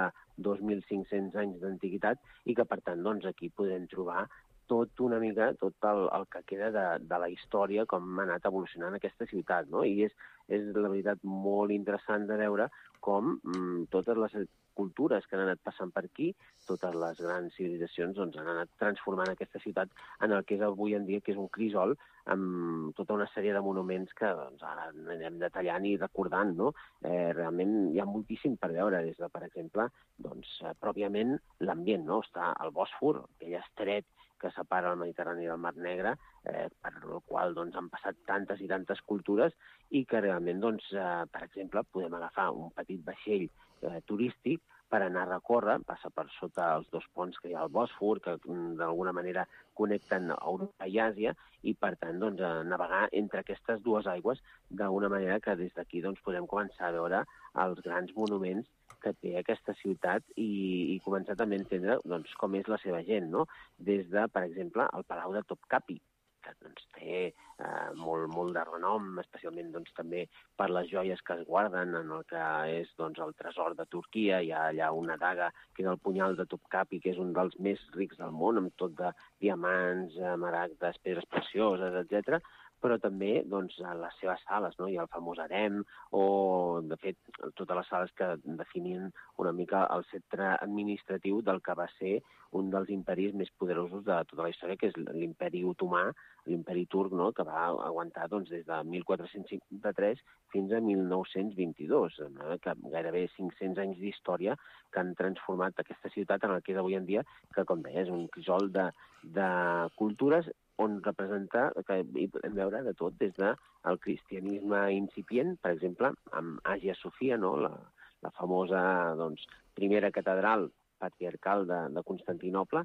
2.500 anys d'antiguitat, i que, per tant, aquí podem trobar tot una mica, tot el que queda de la història, com ha anat evolucionant aquesta ciutat, no? I és la veritat molt interessant de veure com totes les cultures que han anat passant per aquí, totes les grans civilitzacions, han anat transformant aquesta ciutat en el que és avui en dia, que és un crisol, amb tota una sèrie de monuments que ara anem detallant i recordant, no? Realment hi ha moltíssim per veure, des de, per exemple, pròpiament l'ambient, no? Està el Bòsfor, aquell estret que separa el Mediterrani del Mar Negre, per el qual han passat tantes i tantes cultures, i que realment, per exemple, podem agafar un petit vaixell turístic per anar a recórrer, passa per sota els dos ponts que hi ha al Bòsfor, que d'alguna manera connecten Europa i Àsia, i per tant navegar entre aquestes dues aigües d'una manera que des d'aquí podem començar a veure els grans monuments que té aquesta ciutat i començar també a entendre com és la seva gent, no? Des de, per exemple, el Palau de Topkapi, que té molt de renom, especialment també per les joies que es guarden en el que és el tresor de Turquia. Hi ha allà una daga, que és el punyal de Topkapi, que és un dels més rics del món, amb tot de diamants, maragdes, pedres precioses, etc. Però també a les seves sales, no? Hi ha el famós harem, o, de fet, totes les sales que definien una mica el centre administratiu del que va ser un dels imperis més poderosos de tota la història, que és l'imperi otomà, l'imperi turc, no? Que va aguantar des de 1453 fins a 1922, que gairebé 500 anys d'història que han transformat aquesta ciutat en el que és avui en dia, que, com deia, és un crisol de cultures on representa, que hi podem veure de tot, des del cristianisme incipient, per exemple, amb Àgia Sofia, no? La famosa primera catedral patriarcal de Constantinoble,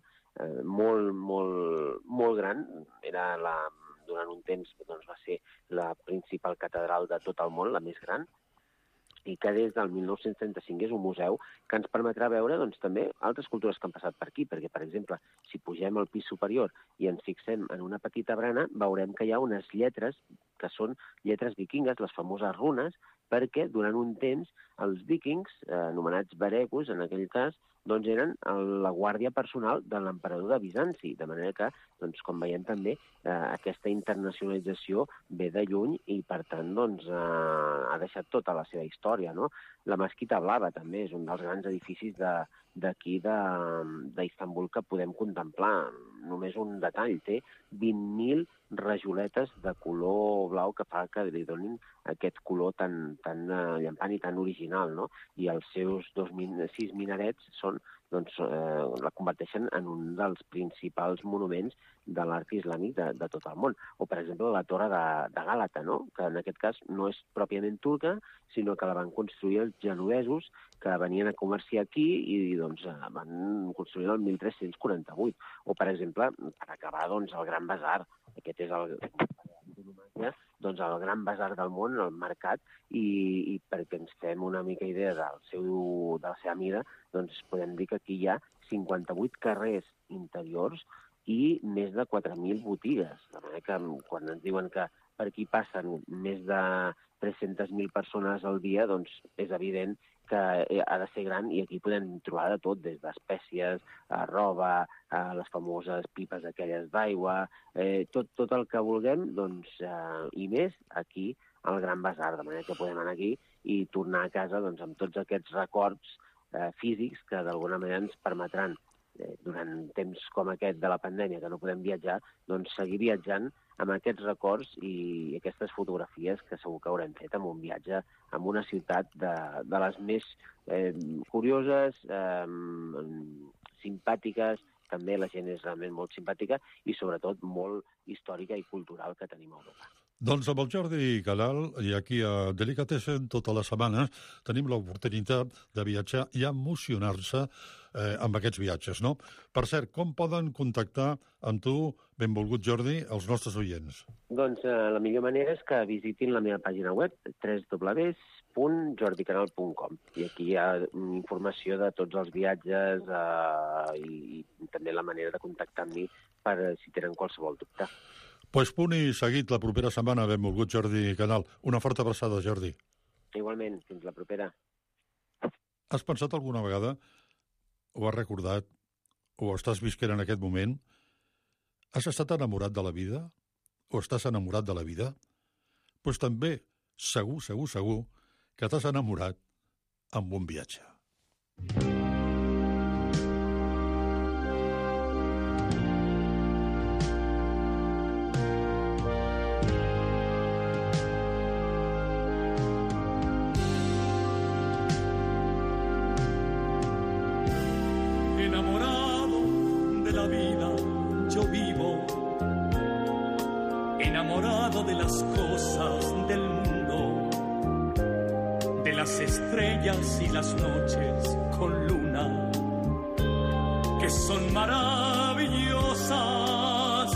molt gran, durant un temps va ser la principal catedral de tot el món, la més gran, i que des del 1935 és un museu que ens permetrà veure també altres cultures que han passat per aquí, perquè, per exemple, si pugem al pis superior i ens fixem en una petita barana, veurem que hi ha unes lletres que són lletres vikingues, les famoses runes, perquè durant un temps els vikings, anomenats varegos en aquell cas, doncs eren la guàrdia personal de l'emperador de Bizanci, de manera que, doncs, com veiem també, aquesta internacionalització ve de lluny i, per tant, doncs, ha deixat tota la seva història, no? La Mesquita Blava també és un dels grans edificis d'aquí d'Istanbul que podem contemplar. Només un detall, té 20.000 rajoletes de color blau que fa que li donin aquest color tan llampant i tan original, no? I els seus 6 minarets doncs, la converteixen en un dels principals monuments de l'art islàmic de tot el món. O, per exemple, la Torre de Gàlata, no? Que en aquest cas no és pròpiament turca, sinó que la van construir els genovesos que venien a comerciar aquí i doncs, van construir el 1348. O, per exemple, per acabar, doncs, el Gran Basar. Aquest és el gran basar del món, el mercat, i perquè ens fem una mica idea de la seva mida, doncs podem dir que aquí hi ha 58 carrers interiors i més de 4.000 botigues. De manera que quan ens diuen que per aquí passen més de 300.000 persones al dia, doncs és evident que ha de ser gran i aquí podem trobar de tot, des d'espècies, roba, les famoses pipes aquelles d'aigua, tot el que vulguem, doncs, i més aquí al Gran Basar, de manera que podem anar aquí i tornar a casa doncs, amb tots aquests records físics que d'alguna manera ens permetran, durant temps com aquest de la pandèmia, que no podem viatjar, doncs seguir viatjant amb aquests records i aquestes fotografies que segur que haurem fet amb un viatge en una ciutat de les més curioses, simpàtiques, també la gent és realment molt simpàtica i sobretot molt històrica i cultural que tenim a Europa. Doncs amb el Jordi Canal i aquí a Delicatessen tota la setmana tenim l'oportunitat de viatjar i emocionar-se amb aquests viatges, no? Per cert, com poden contactar amb tu, benvolgut Jordi, els nostres oients? Doncs la millor manera és que visitin la meva pàgina web, www.jordicanal.com, i aquí hi ha informació de tots els viatges i també la manera de contactar amb mi per si tenen qualsevol dubte. Pues punt i seguit la propera setmana, benvolgut Jordi Canal. Una forta abraçada, Jordi. Igualment, fins la propera. Has pensat alguna vegada, o has recordat, o estàs visquent en aquest moment, has estat enamorat de la vida? O estàs enamorat de la vida? Doncs també, segur, que t'has enamorat amb un viatge. Enamorado de la vida, yo vivo, enamorado de las cosas del mundo, de las estrellas y las noches con luna, que son maravillosas,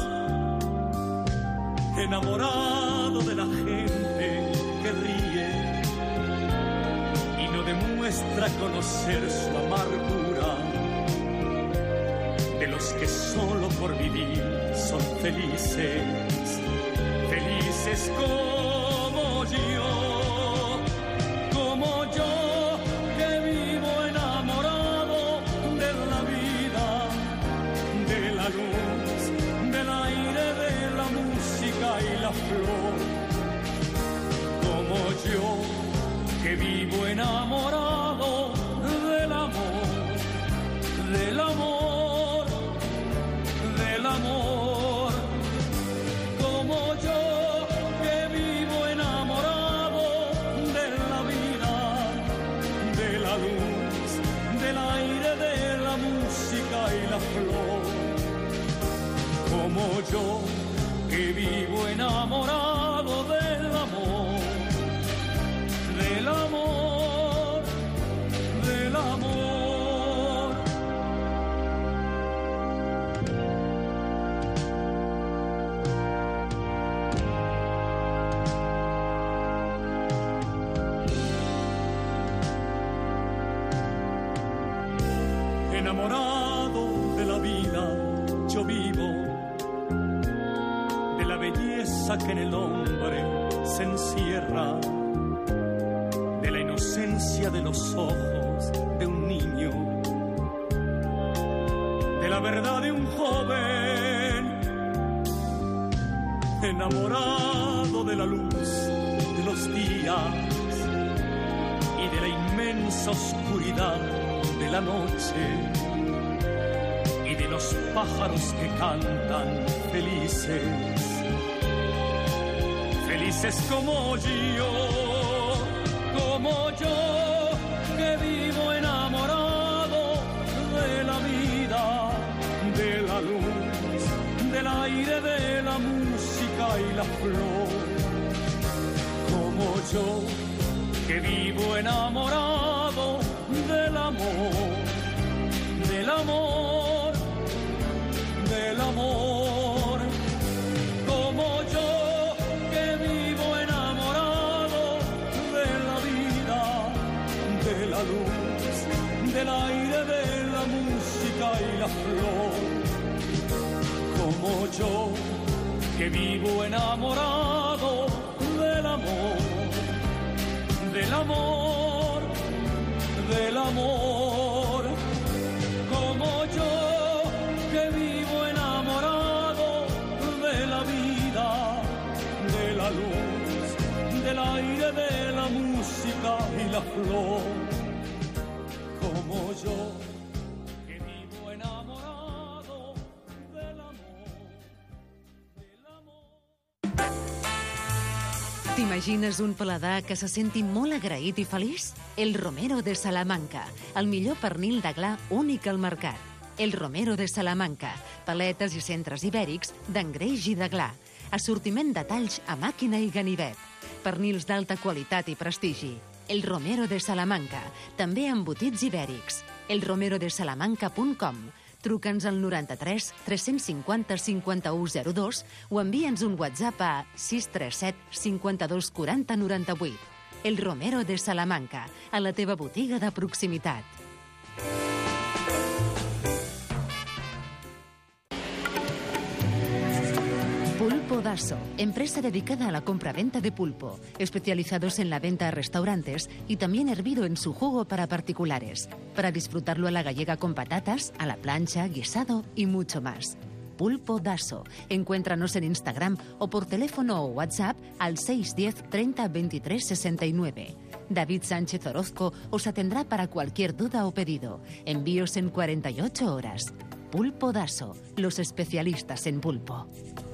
enamorado de la gente que ríe y no demuestra conocer su amargura, de los que solo por vivir son felices, felices como yo que vivo enamorado de la vida, de la luz, del aire, de la música y la flor, como yo que vivo enamorado del amor, del amor, del amor, como yo que vivo enamorado de la vida, de la luz, del aire, de la música y la flor, como yo que vivo enamorado del amor, del amor, del amor. Enamorado de la vida, yo vivo, de la belleza que en el hombre se encierra, inocencia de los ojos de un niño, de la verdad de un joven enamorado de la luz de los días y de la inmensa oscuridad de la noche y de los pájaros que cantan felices, felices como yo que vivo enamorado de la vida, de la luz, del aire, de la música y la flor, como yo que vivo enamorado del amor, del amor, del amor, como yo que vivo enamorado de la vida, de la luz, del aire, de la música y la flor, como yo que vivo enamorado del amor, del amor, del amor, como yo que vivo enamorado de la vida, de la luz, del aire, de la música y la flor, como yo que vivo enamorado del amor, del amor. T'imagines un paladar que se senti molt agraït i feliç? El Romero de Salamanca, el millor pernil de gla únic al mercat. El Romero de Salamanca, paletes i centres ibèrics d'engreix i de gla. Assortiment de talls a màquina i ganivet. Pernils d'alta qualitat i prestigi. El Romero de Salamanca, també embotits ibèrics. elromerodesalamanca.com. Truca'ns al 93 350 5102 o envia'ns un WhatsApp a 637 52 40 98. El Romero de Salamanca, a la teva botiga de proximitat. Pulpo Dasso, empresa dedicada a la compra-venta de pulpo, especializados en la venta a restaurantes y también hervido en su jugo para particulares, para disfrutarlo a la gallega con patatas, a la plancha, guisado y mucho más. Pulpo Dasso. Encuéntranos en Instagram o por teléfono o WhatsApp al 610 30 23 69. David Sánchez Orozco os atendrá para cualquier duda o pedido. Envíos en 48 horas. Pulpo Dasso, los especialistas en pulpo.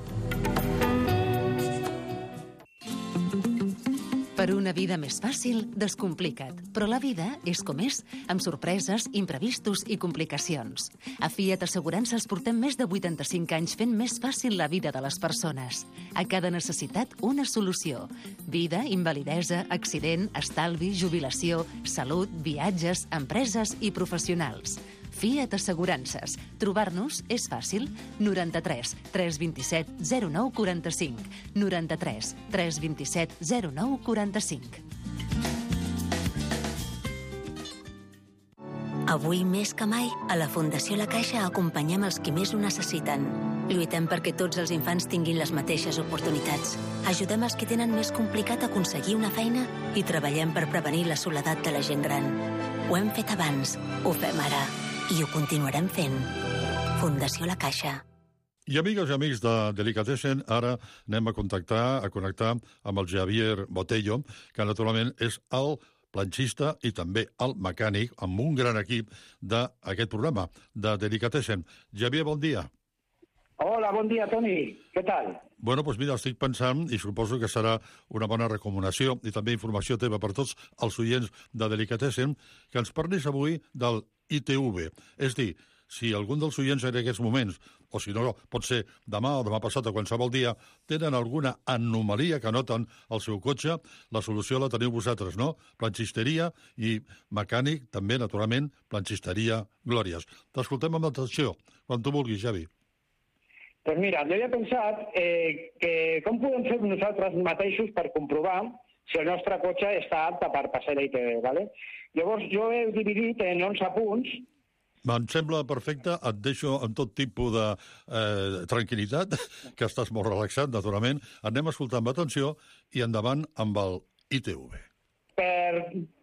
Per una vida més fàcil, descomplica't. Però la vida és com és, amb sorpreses, imprevistos i complicacions. A Fiat Assegurances portem més de 85 anys fent més fàcil la vida de les persones. A cada necessitat, una solució. Vida, invalidesa, accident, estalvi, jubilació, salut, viatges, empreses i professionals. Fiat Assegurances. Trobar-nos és fàcil. 93 327 09 45. 93 327 09 45. Avui més que mai, a la Fundació La Caixa acompanyem els qui més ho necessiten. Lluitem perquè tots els infants tinguin les mateixes oportunitats. Ajudem els que tenen més complicat aconseguir una feina i treballem per prevenir la soledat de la gent gran. Ho hem fet abans, ho fem ara i ho continuarem fent. Fundació La Caixa. I amigues i amics de Delicatessen, ara anem a connectar amb el Javier Botello, que naturalment és el planxista i també el mecànic, amb un gran equip d'aquest programa, de Delicatessen. Javier, bon dia. Hola, bon dia, Toni. Què tal? Bueno, doncs mira, estic pensant, i suposo que serà una bona recomanació i també informació teva per tots els oients de Delicatessen, que ens parlis avui del ITV. És dir, si algun dels oients en aquests moments, o si no, pot ser demà o demà passat o qualsevol dia, tenen alguna anomalia que noten al seu cotxe, la solució la teniu vosaltres, no? Planxisteria i mecànic, també, naturalment, planxisteria Glòries. T'escoltem amb atenció, quan tu vulguis, Javi. Doncs mira, jo he pensat que com podem fer nosaltres mateixos per comprovar si el nostre cotxe està apte per passar l'ITV, ¿vale? Llavors, jo he dividit en 11 punts. Em sembla perfecte, et deixo amb tot tipus de tranquil·litat, que estàs molt relaxat, naturalment. Anem a escoltar amb atenció i endavant amb el ITV.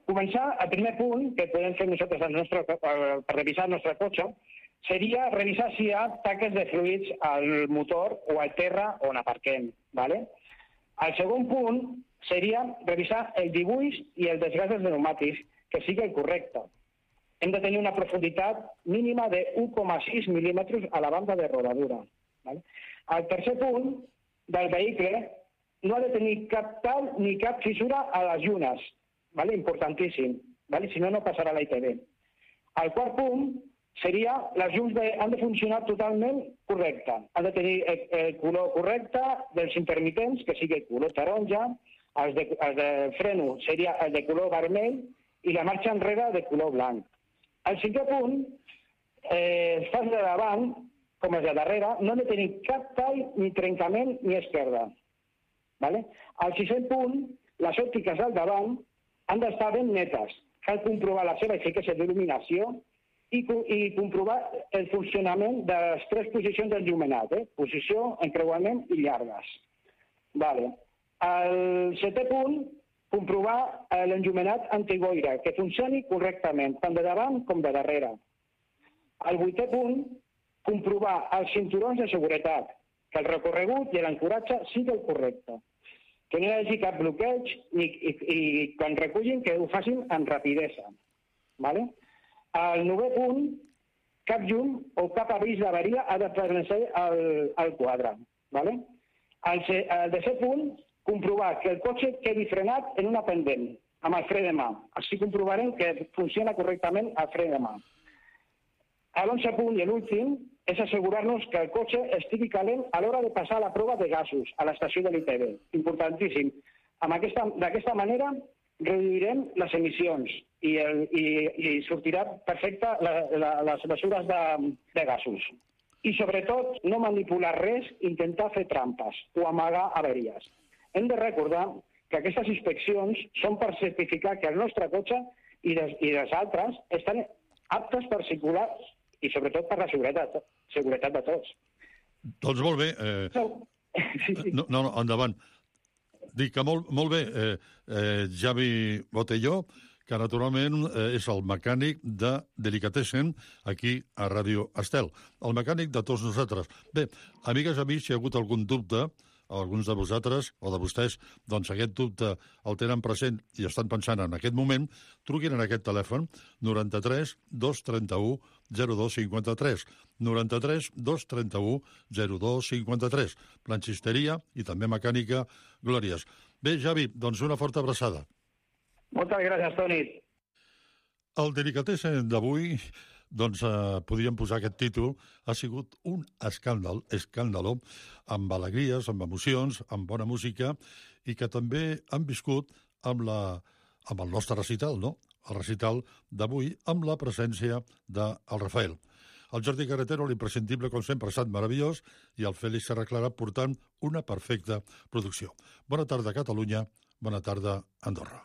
començar, el primer punt que podem fer nosaltres per revisar el nostre cotxe seria revisar si hi ha taques de fluids al motor o al terra on aparquem. ¿Vale? El segon punt seria revisar el dibuix i el desgast dels pneumàtics, que sigui el correcte. Hem de tenir una profunditat mínima de 1,6 mil·límetres a la banda de rodadura. ¿Vale? El tercer punt del vehicle no ha de tenir cap tall ni cap fissura a les llunes. ¿Vale? Importantíssim. ¿Vale? Si no, no passarà la ITV. El quart punt seria les llums han de funcionar totalment correcte. Han de tenir el color correcte dels intermitents, que sigui el color taronja, el de freno seria el de color vermell i la marxa enrere de color blanc. El cinquè punt, els fars de davant, com els de darrere, no han de tenir cap tall, ni trencament, ni esquerda. ¿Vale? El sisè punt, les òptiques del davant han d'estar ben netes. Cal comprovar la seva eficàcia d'il·luminació i comprovar el funcionament de les tres posicions del llumenat, posició, encreuament i llargues. Vale. El setè punt, comprovar l'enllumenat antiboira, que funcioni correctament, tant de davant com de darrere. El vuitè punt, comprovar els cinturons de seguretat, que el recorregut i l'ancoratge sigui el correcte, que no hi hagi cap bloqueig i quan recullin que ho facin amb rapidesa. ¿Vale? El novè punt, cap llum o cap avís d'avaria ha d'aparèixer al quadre. ¿Vale? El desè punt, comprovar que el cotxe quedi frenat en una pendent, amb el fre de mà. Així comprovarem que funciona correctament el fre de mà. L'11è punt i l'últim és assegurar-nos que el cotxe estigui calent a l'hora de passar la prova de gasos a l'estació de l'ITV. Importantíssim. D'aquesta manera reduirem les emissions i sortirà perfecte les mesures de gasos. I sobretot no manipular res, intentar fer trampes o amagar averies. Hem de recordar que aquestes inspeccions són per certificar que el nostre cotxe i les altres estan aptes per circular i sobretot per la seguretat de tots. Doncs molt bé. No, endavant. Dic que molt bé, Javi Botelló, que naturalment és el mecànic de Delicatessen aquí a Ràdio Estel. El mecànic de tots nosaltres. Bé, amigues i amics, si hi ha hagut algun dubte, alguns de vosaltres o de vostès, doncs aquest dubte el tenen present i estan pensant en aquest moment, truquin en aquest telèfon 93 231 0253. 93 231 0253. Planxisteria i també mecànica Glòries. Bé, Javi, doncs una forta abraçada. Moltes gràcies, Toni. El Delicatessen d'avui, doncs podríem posar aquest títol, ha sigut un escàndalo, amb alegries, amb emocions, amb bona música, i que també han viscut amb el nostre recital, no? El recital d'avui, amb la presència del Rafael. El Jordi Carretero, l'imprescindible, com sempre, ha estat meravellós, i el Fèlix Serra Clara portant una perfecta producció. Bona tarda, Catalunya. Bona tarda, Andorra.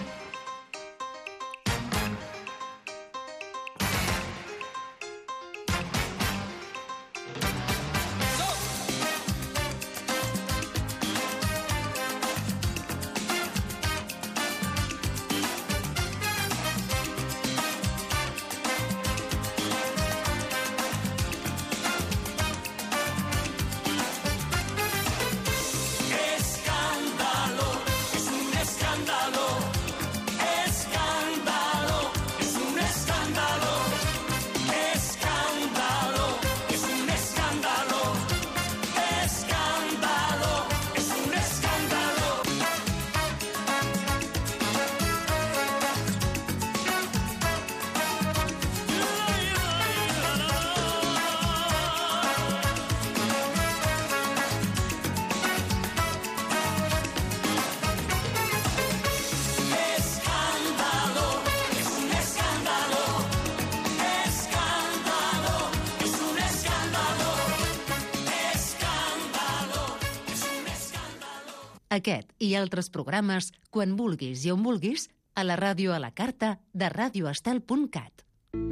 Aquest i altres programes, quan vulguis i on vulguis, a la ràdio a la carta de radioestel.cat.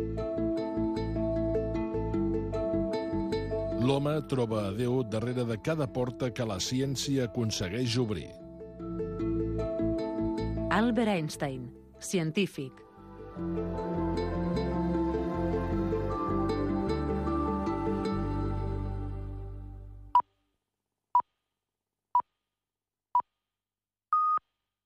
L'home troba a Déu darrere de cada porta que la ciència aconsegueix obrir. Albert Einstein, científic.